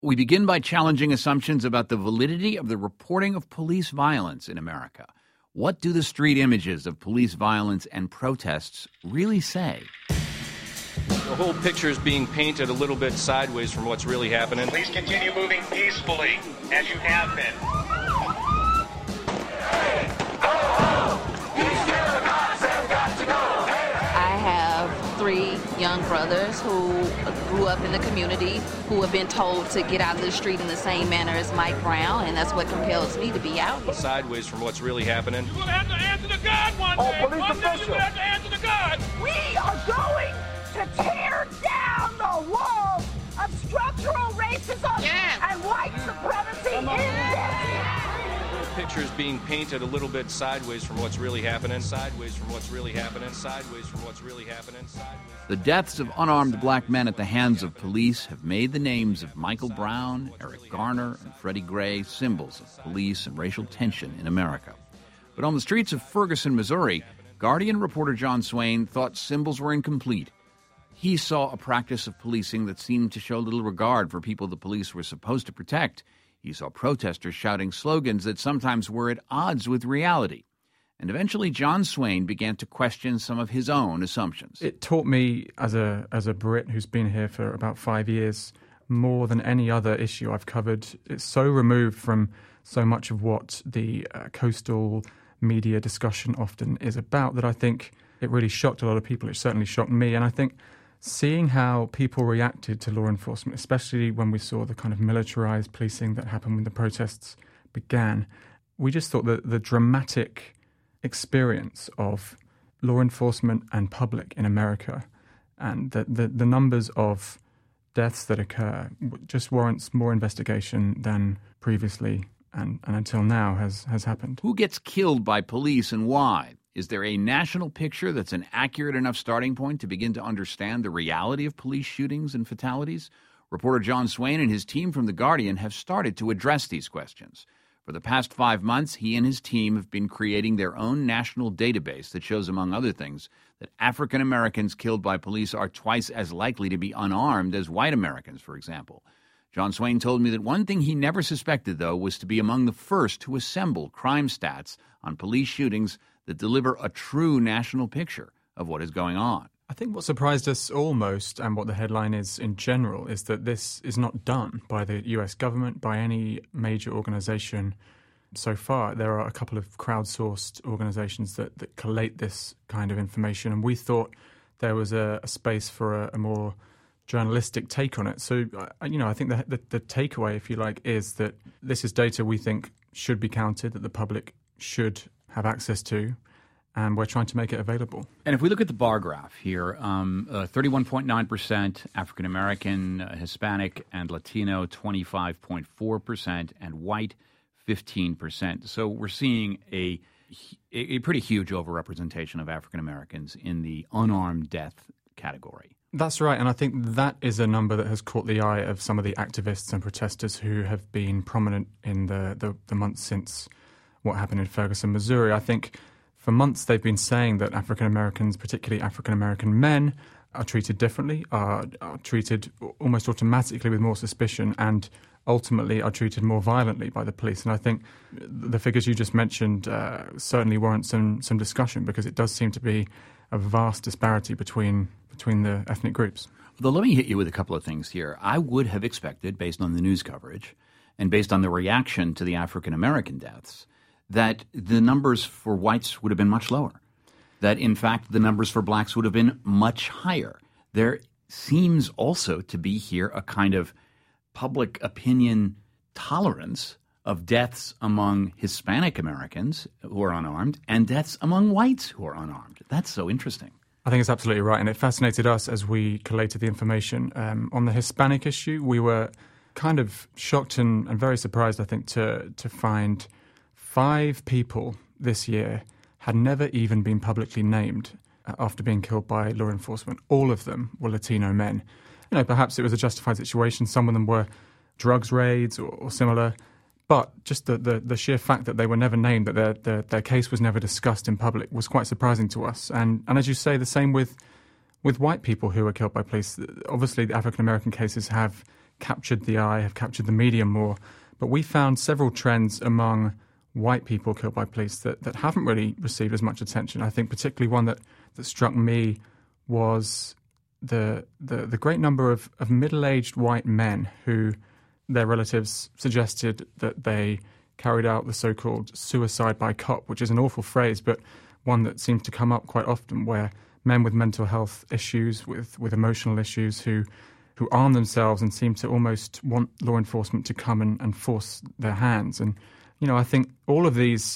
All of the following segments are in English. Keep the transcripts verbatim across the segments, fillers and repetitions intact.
We begin by challenging assumptions about the validity of the reporting of police violence in America. What do the street images of police violence and protests really say? The whole picture is being painted a little bit sideways from what's really happening. Please continue moving peacefully, as you have been. I have three young brothers who grew up in the community, who have been told to get out of the street in the same manner as Mike Brown, and that's what compels me to be out here. Sideways from what's really happening. You're going to have to answer to God one oh, day. Police One day official. you're going to have to answer to God. We are going to tear down the wall of structural racism yeah. and white supremacy in this. The picture is being painted a little bit sideways from what's really happening. Sideways from what's really happening. Sideways from what's really happening. Sideways. The deaths of unarmed black men at the hands of police have made the names of Michael Brown, Eric Garner, and Freddie Gray symbols of police and racial tension in America. But on the streets of Ferguson, Missouri, Guardian reporter John Swain thought symbols were incomplete. He saw a practice of policing that seemed to show little regard for people the police were supposed to protect. He saw protesters shouting slogans that sometimes were at odds with reality. And eventually John Swain began to question some of his own assumptions. It taught me, as a as a Brit who's been here for about five years, more than any other issue I've covered. It's so removed from so much of what the uh, coastal media discussion often is about that I think it really shocked a lot of people. It certainly shocked me. And I think seeing how people reacted to law enforcement, especially when we saw the kind of militarized policing that happened when the protests began, we just thought that the dramatic experience of law enforcement and public in America and the, the, the numbers of deaths that occur just warrants more investigation than previously and, and until now has, has happened. Who gets killed by police and why? Is there a national picture that's an accurate enough starting point to begin to understand the reality of police shootings and fatalities? Reporter John Swain and his team from The Guardian have started to address these questions. For the past five months, he and his team have been creating their own national database that shows, among other things, that African Americans killed by police are twice as likely to be unarmed as white Americans, for example. John Swain told me that one thing he never suspected, though, was to be among the first to assemble crime stats on police shootings that deliver a true national picture of what is going on. I think what surprised us all most, and what the headline is in general, is that this is not done by the U S government, by any major organization so far. There are a couple of crowdsourced organizations that, that collate this kind of information, and we thought there was a, a space for a, a more journalistic take on it. So, uh, you know, I think the, the, the takeaway, if you like, is that this is data we think should be counted, that the public should have access to, and we're trying to make it available. And if we look at the bar graph here, um, uh, thirty-one point nine percent African-American, uh, Hispanic, and Latino, twenty-five point four percent, and white, fifteen percent. So we're seeing a, a pretty huge overrepresentation of African-Americans in the unarmed death category. That's right, and I think that is a number that has caught the eye of some of the activists and protesters who have been prominent in the, the, the months since what happened in Ferguson, Missouri. I think for months they've been saying that African Americans, particularly African American men, are treated differently, are, are treated almost automatically with more suspicion, and ultimately are treated more violently by the police. And I think the figures you just mentioned uh, certainly warrant some, some discussion, because it does seem to be a vast disparity between between the ethnic groups. Although let me hit you with a couple of things here. I would have expected, based on the news coverage and based on the reaction to the African American deaths, that the numbers for whites would have been much lower, that, in fact, the numbers for blacks would have been much higher. There seems also to be here a kind of public opinion tolerance of deaths among Hispanic Americans who are unarmed and deaths among whites who are unarmed. That's so interesting. I think it's absolutely right, and it fascinated us as we collated the information. Um, on the Hispanic issue, we were kind of shocked and, and very surprised, I think, to to find five people this year had never even been publicly named after being killed by law enforcement. All of them were Latino men. You know, perhaps it was a justified situation. Some of them were drugs raids or, or similar. But just the, the, the sheer fact that they were never named, that their, their their case was never discussed in public, was quite surprising to us. And and as you say, the same with with white people who were killed by police. Obviously, the African American cases have captured the eye, have captured the media more. But we found several trends among white people killed by police that, that haven't really received as much attention. I think particularly one that, that struck me was the the, the great number of, of middle-aged white men who their relatives suggested that they carried out the so-called suicide by cop, which is an awful phrase, but one that seems to come up quite often, where men with mental health issues, with, with emotional issues, who who arm themselves and seem to almost want law enforcement to come and, and force their hands. And, you know, I think all of these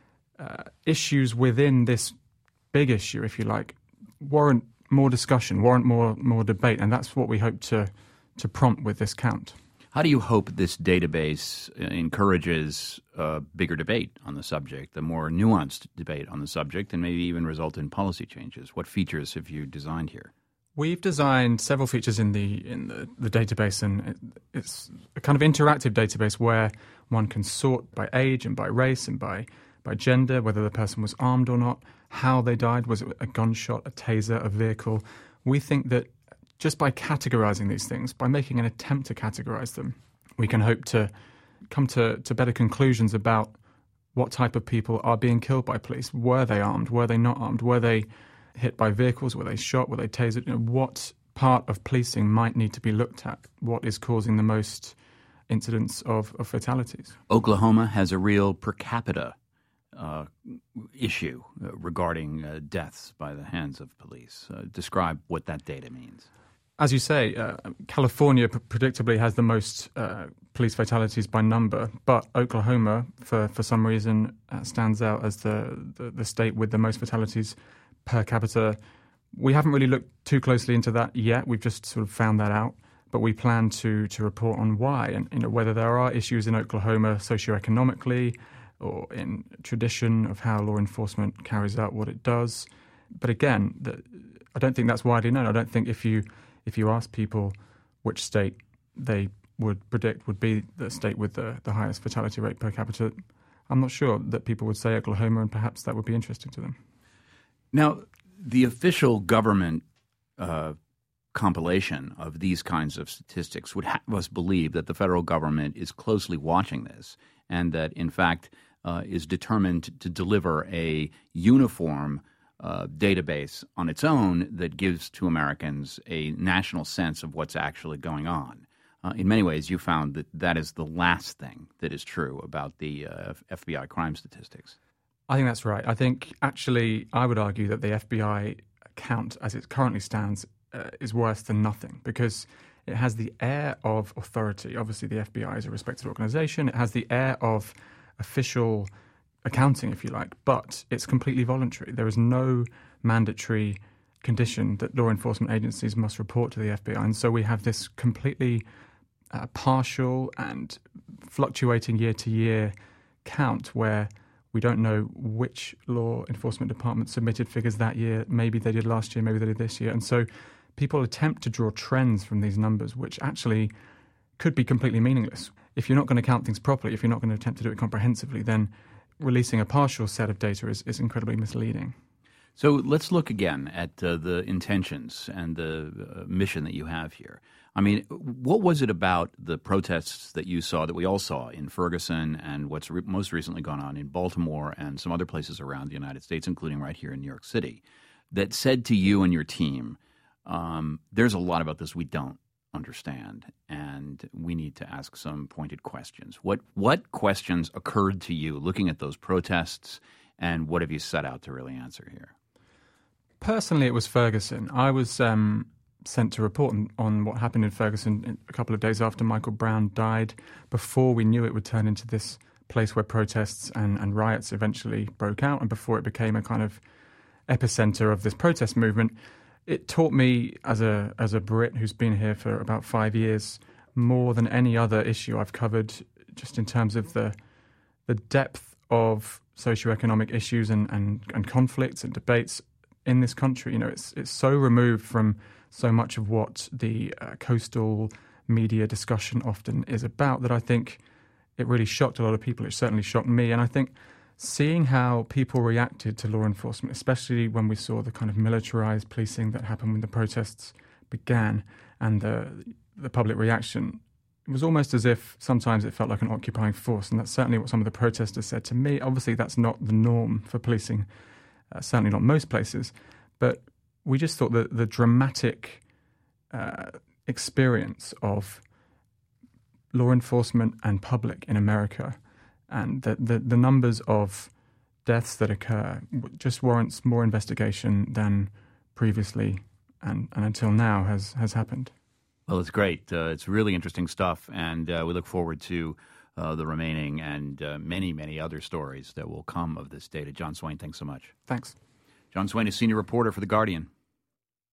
uh, issues within this big issue, if you like, warrant more discussion, warrant more more debate, and that's what we hope to to prompt with this count. How do you hope this database encourages a bigger debate on the subject, a more nuanced debate on the subject, and maybe even result in policy changes? What features have you designed here? We've designed several features in the in the, the database, and it, it's a kind of interactive database where one can sort by age and by race and by, by gender, whether the person was armed or not, how they died, was it a gunshot, a taser, a vehicle. We think that just by categorizing these things, by making an attempt to categorize them, we can hope to come to, to better conclusions about what type of people are being killed by police. Were they armed? Were they not armed? Were they hit by vehicles? Were they shot? Were they tasered? You know, what part of policing might need to be looked at? What is causing the most incidents of, of fatalities? Oklahoma has a real per capita uh, issue uh, regarding uh, deaths by the hands of police. Uh, describe what that data means. As you say, uh, California p- predictably has the most uh, police fatalities by number, but Oklahoma, for, for some reason, uh, stands out as the, the, the state with the most fatalities per capita. We haven't really looked too closely into that yet. We've just sort of found that out, but we plan to to report on why, and you know, whether there are issues in Oklahoma socioeconomically or in tradition of how law enforcement carries out what it does. But again, the, I don't think that's widely known. I don't think if you if you ask people which state they would predict would be the state with the, the highest fatality rate per capita, I'm not sure that people would say Oklahoma, and perhaps that would be interesting to them. Now, the official government uh, compilation of these kinds of statistics would have us believe that the federal government is closely watching this and that, in fact, uh, is determined to, to deliver a uniform uh, database on its own that gives to Americans a national sense of what's actually going on. Uh, in many ways, you found that that is the last thing that is true about the uh, F B I crime statistics. I think that's right. I think, actually, I would argue that the F B I count, as it currently stands, uh, is worse than nothing, because it has the air of authority. Obviously, the F B I is a respected organization. It has the air of official accounting, if you like, but it's completely voluntary. There is no mandatory condition that law enforcement agencies must report to the F B I. And so we have this completely uh, partial and fluctuating year-to-year count where we don't know which law enforcement department submitted figures that year. Maybe they did last year, maybe they did this year. And so people attempt to draw trends from these numbers, which actually could be completely meaningless. If you're not going to count things properly, if you're not going to attempt to do it comprehensively, then releasing a partial set of data is, is incredibly misleading. So let's look again at uh, the intentions and the uh, mission that you have here. I mean, what was it about the protests that you saw, that we all saw in Ferguson, and what's re- most recently gone on in Baltimore and some other places around the United States, including right here in New York City, that said to you and your team, um, there's a lot about this we don't understand, and we need to ask some pointed questions? What what questions occurred to you looking at those protests, and what have you set out to really answer here? Personally, it was Ferguson. I was um, sent to report on, on what happened in Ferguson a couple of days after Michael Brown died, before we knew it would turn into this place where protests and, and riots eventually broke out, and before it became a kind of epicenter of this protest movement. It taught me, as a as a Brit who's been here for about five years, more than any other issue I've covered, just in terms of the the depth of socioeconomic issues and, and, and conflicts and debates in this country. You know, it's it's so removed from so much of what the uh, coastal media discussion often is about that I think it really shocked a lot of people. It certainly shocked me, and I think seeing how people reacted to law enforcement, especially when we saw the kind of militarized policing that happened when the protests began, and the the public reaction it was almost as if sometimes it felt like an occupying force, and that's certainly what some of the protesters said to me. Obviously, that's not the norm for policing, uh, certainly not most places, but we just thought that the dramatic uh, experience of law enforcement and public in America, and the, the, the numbers of deaths that occur just warrants more investigation than previously and, and until now has, has happened. Well, it's great. Uh, it's really interesting stuff, and uh, we look forward to uh, the remaining and uh, many, many other stories that will come of this data. John Swain, thanks so much. Thanks. John Swain is senior reporter for The Guardian.